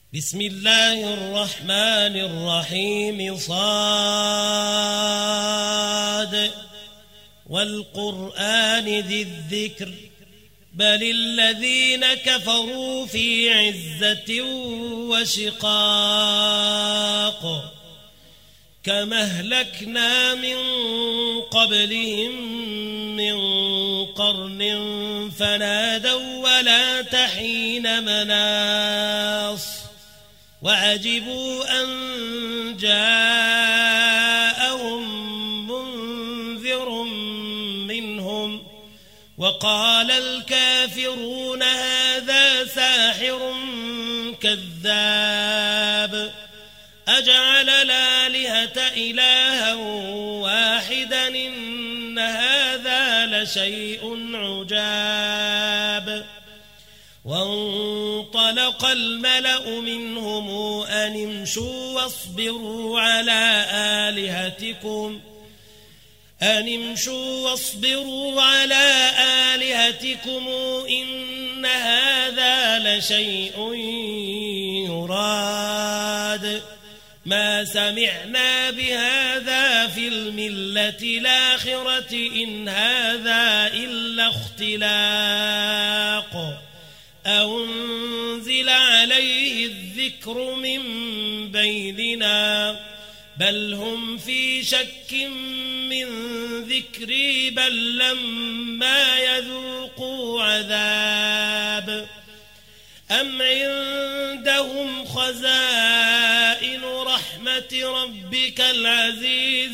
بسم الله الرحمن الرحيم صاد والقرآن ذي الذكر بل الذين كفروا في عزة وشقاق كما أهلكنا من قبلهم من قرن فنادوا ولا تحين مناص وعجبوا أن جاءهم منذر منهم وقال الكافرون هذا ساحر كذاب أجعل الآلهة إلها واحدا إن هذا لشيء عجاب وانطلق الملأ منهم أن امشوا واصبروا على آلهتكم إن هذا لشيء يراد ما سمعنا بهذا في الملة الآخرة إن هذا إلا اختلاق أنزل عليه الذكر من بيننا بل هم في شك من ذكري بل لما يذوقوا عذاب أم عندهم خزائن رحمة ربك العزيز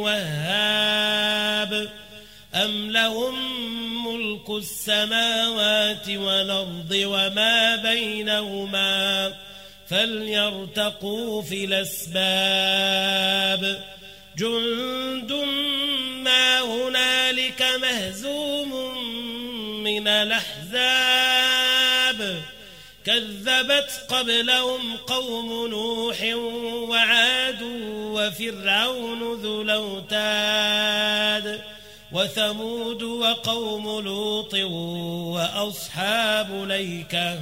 الوهاب أم لهم ملك السماوات والأرض وما بينهما فليرتقوا في الأسباب جند ما هنالك مهزوم من الأحزاب كذبت قبلهم قوم نوح وعاد وفرعون ذو الأوتاد وثمود وقوم لوط وأصحاب الأيكة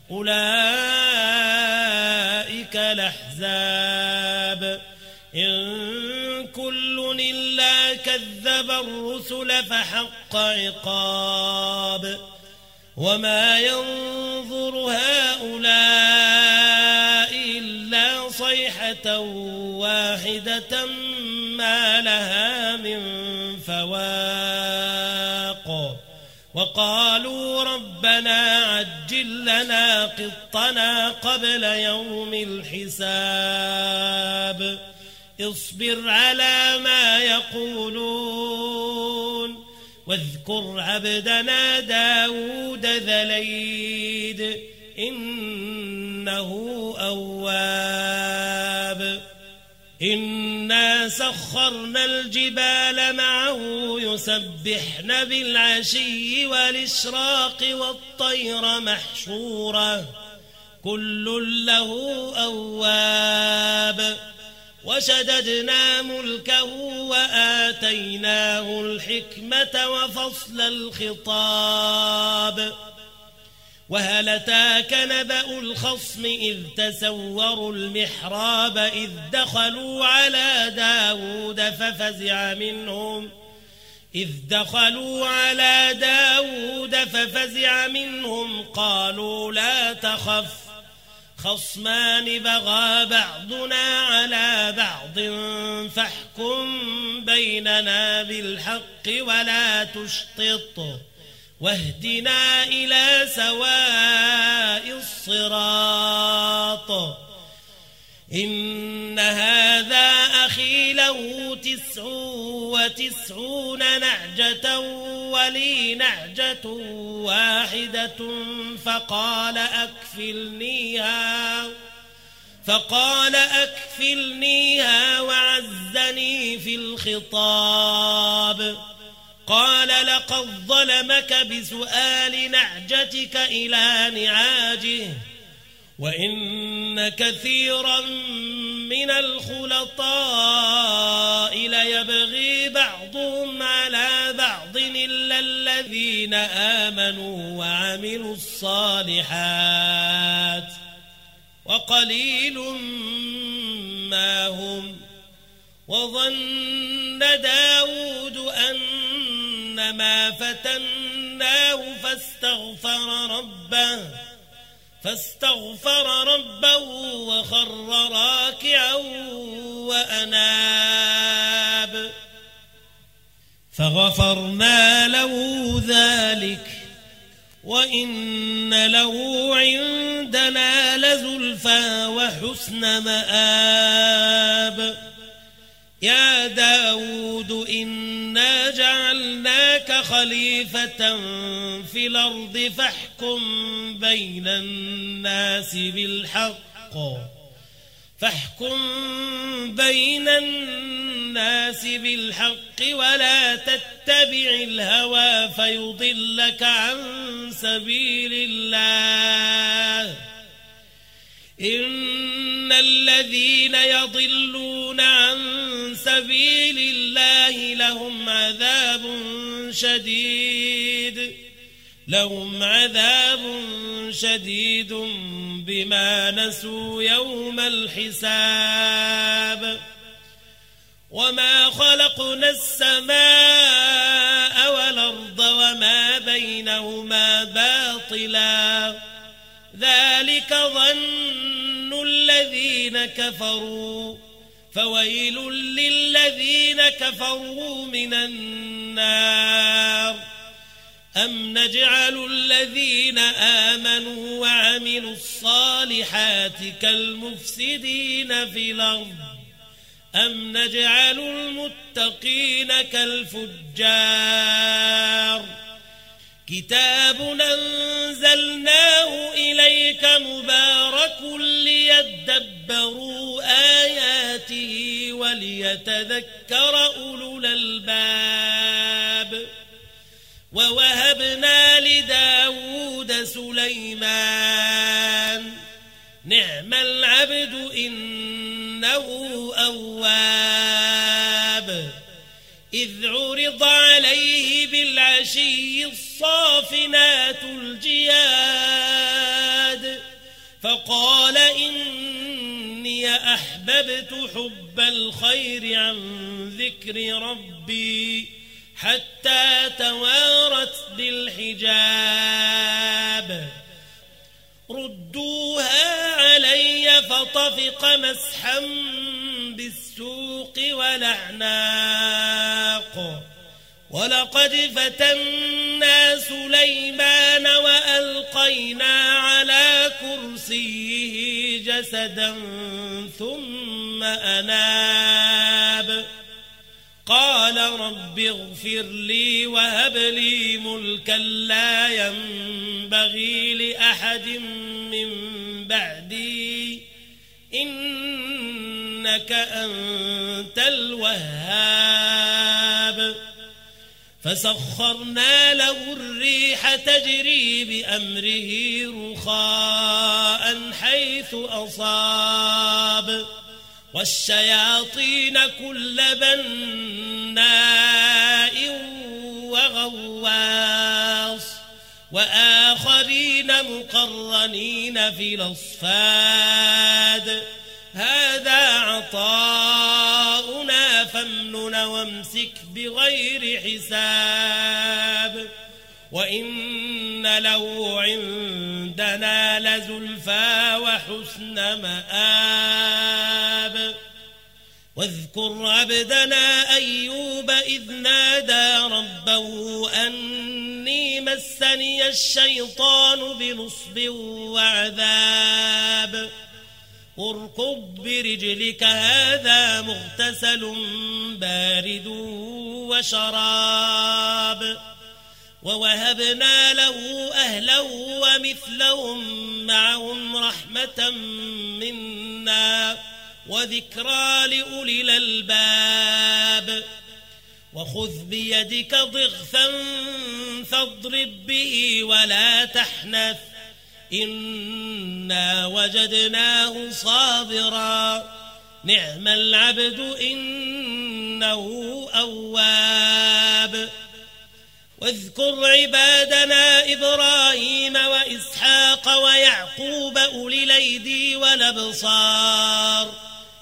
أولئك الأحزاب إن كل إلا كذب الرسل فحق عقاب وما ينظر هؤلاء إلا صيحة واحدة ما لها من فواق وقالوا ربنا عجل لنا قطنا قبل يوم الحساب اصبر على ما يقولون واذكر عبدنا داود ذا الأيد إنه أواب إنا سخرنا الجبال معه يسبحن بالعشي والإشراق والطير محشورة كل له أواب وشددنا ملكه وآتيناه الحكمة وفصل الخطاب وهل أتاك نبأ الخصم إذ تسوروا المحراب إذ دخلوا على داود ففزع منهم قالوا لا تخف خصمان بغى بعضنا على بعض فاحكم بيننا بالحق ولا تشطط واهدنا إلى سواء الصراط إن هذا أخي له 99 نعجة ولي نعجة واحدة فقال أكفلنيها وعزني في الخطاب قال لقد ظلمك بسؤال نعجتك إلى نعاجه وإن كثيرا من الخلطاء ليبغي بعضهم على بعض إلا الذين آمنوا وعملوا الصالحات وقليل ما هم. وظن داود أنما فتناه فاستغفر ربه وخر راكعا وأناب فغفرنا له ذلك وإن له عندنا لزلفى وحسن مآب. يا داود إنا جعلناك خليفة في الأرض فاحكم بين الناس بالحق ولا تتبع الهوى فيضلك عن سبيل الله. إن الذين يضلون عن سبيل الله لهم عذاب شديد بما نسوا يوم الحساب. وما خلقنا السماء والأرض وما بينهما باطلا ذلك ظن الذين كفروا فويل للذين كفروا من النار. أم نجعل الذين آمنوا وعملوا الصالحات كالمفسدين في الأرض أم نجعل المتقين كالفجار. كتاب أنزلناه إليك مبارك ليدبروا آياته وليتذكر أولو الألباب. ووهبنا لداود سليمان نعم العبد إنه أواب. إذ عرض عليه بالعشي الصافنات الجياد فقال إني أحببت حب الخير عن ذكر ربي حتى توارت بالحجاب. ردوها علي فطفق مسحا بالسوق والأعناق. ولقد فتنا سليمان وألقينا على كرسيه جسدا ثم أناب. قال رب اغفر لي وهب لي ملكا لا ينبغي لأحد من بعدي إنك أنت الوهاب. فسخرنا له الريح تجري بأمره رخاء حيث أصاب والشياطين كل بناء وغواص وآخرين مقرنين في الأصفاد. هذا عطاؤنا فامنن وامسك بغير حساب. وإن له عندنا لزلفى وحسن مآب. واذكر عبدنا أيوب إذ نادى ربه أني مسني الشيطان بنصب وعذاب. اركض برجلك هذا مغتسل بارد وشراب. ووهبنا له أهله ومثلهم معهم رحمة منا وذكرى لأولي الألباب. وخذ بيدك ضغثا فاضرب به ولا تحنث إنا وجدناه صابرا نعم العبد إنه أواب. واذكر عبادنا إبراهيم وإسحاق ويعقوب أولي الأيدي والأبصار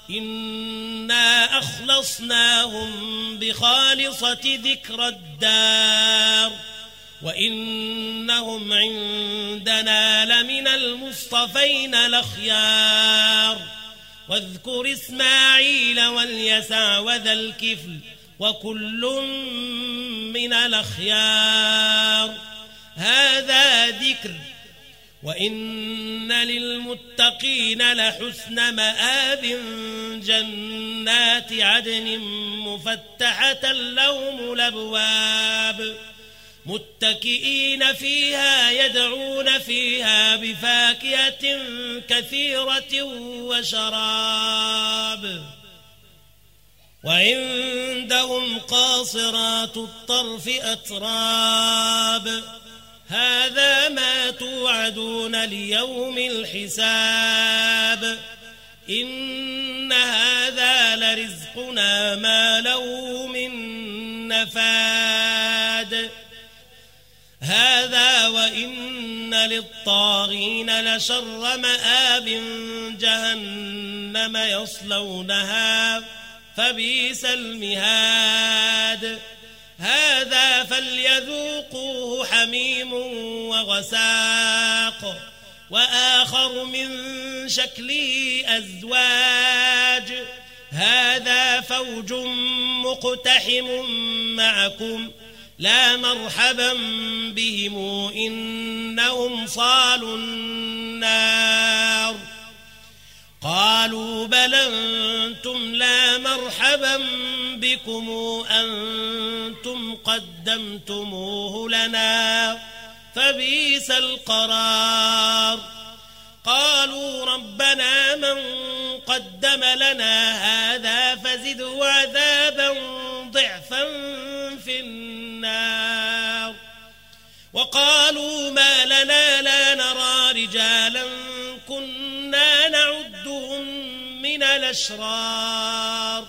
إنا أخلصناهم بخالصة ذكر الدار وإنهم عندنا لمن المصطفين الأخيار واذكر إسماعيل واليسع وذا الكفل وكل من الأخيار هذا ذكر وإن للمتقين لحسن مآب جنات عدن مفتحة لهم الأبواب متكئين فيها يدعون فيها بفاكهة كثيرة وشراب وعندهم قاصرات الطرف أتراب هذا ما توعدون ليوم الحساب إن هذا لرزقنا ما له من نفاد هذا وإن للطاغين لشر مآب جهنم يصلونها فبئس المهاد هذا فليذوقوه حميم وغساق وآخر من شكله أزواج هذا فوج مقتحم معكم لا مرحبا بهم إنهم صالوا النار قالوا بل أنتم لا مرحبا بكم أنتم قدمتموه لنا فبئس القرار قالوا ربنا من قدم لنا هذا فزده عذابا ضعفا في النار وقالوا ما لنا لا نرى رجالا كنا نعدهم من الأشرار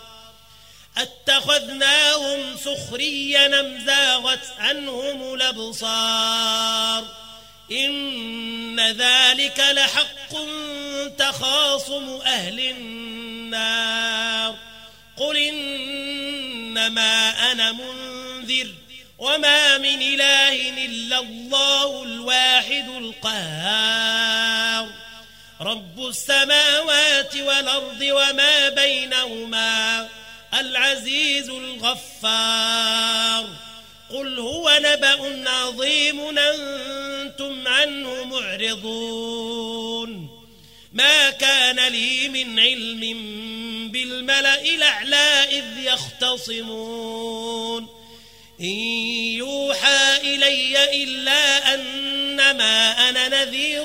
اتخذناهم سخريا أم زاغت عنهم الأبصار إن ذلك لحق تخاصم أهل النار قل إنما أنا منذر وما من إله إلا الله الواحد القهار رب السماوات والأرض وما بينهما العزيز الغفار قل هو نبأ عظيم أنتم عنه معرضون ما كان لي من علم بالملأ الأعلى إذ يختصمون إن يوحى إلي إلا أنما أنا نذير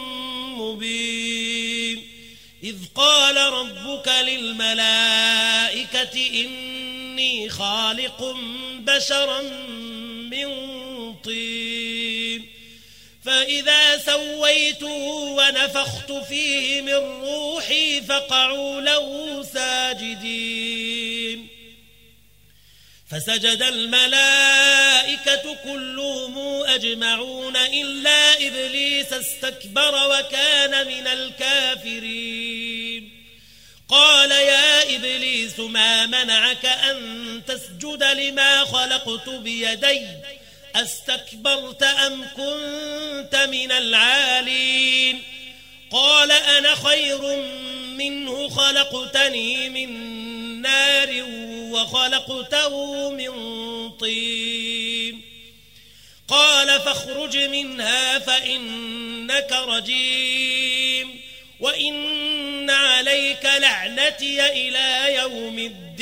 مبين إذ قال ربك للملائكة إني خالق بشرا من طين فإذا سويته ونفخت فيه من روحي فقعوا له ساجدين فسجد الملائكة كلهم أجمعون إلا إبليس استكبر وكان من الكافرين قال يا إبليس ما منعك أن تسجد لما خلقت بيدي أستكبرت أم كنت من العالين قال أنا خير منه خلقتني من نار وخلقته من طين قال فاخرج منها فإنك رجيم وإن عليك لعنتي إلى يوم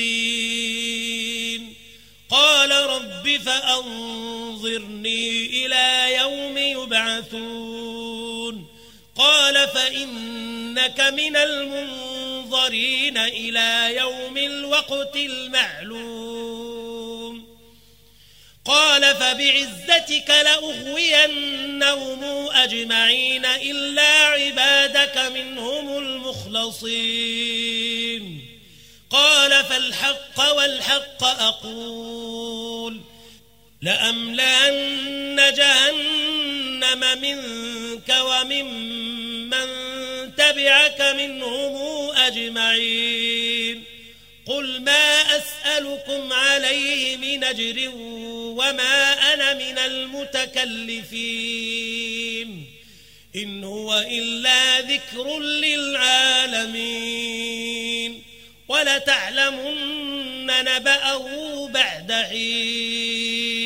الدين قال رب فأنظرني إلى يوم يبعثون قال فإنك من المنظرين إلى يوم الوقت المعلوم قال فبعزتك لأغوينهم أجمعين إلا عبادك منهم المخلصين قال فالحق والحق أقول لأملأن جهنم منك وممن تبعك تبعك منهم أجمعين قل ما أسألكم عليه من أجر وما أنا من المتكلفين إن هو إلا ذكر للعالمين ولتعلمن نبأه بعد حين